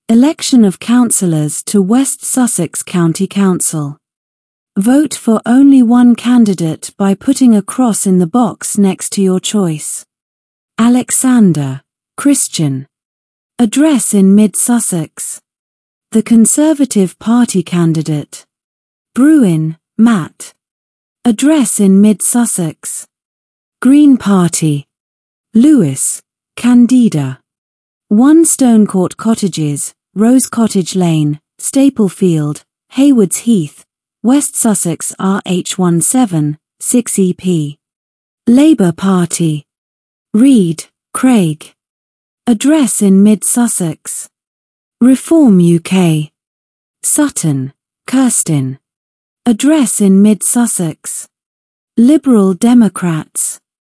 Election of councillors to West Sussex County Council. Vote for only one candidate by putting a cross in the box next to your choice. Alexander, Christian. Address in Mid Sussex. The Conservative Party candidate. Bruin, Matt. Address in Mid Sussex. Green Party. Lewis, Candida. 1 Stonecourt Cottages, Rose Cottage Lane, Staplefield, Haywards Heath, West Sussex RH17, 6EP. Labour Party. Reid, Craig. Address in Mid Sussex. Reform UK. Sutton, Kirstin. Address in Mid Sussex. Liberal Democrats.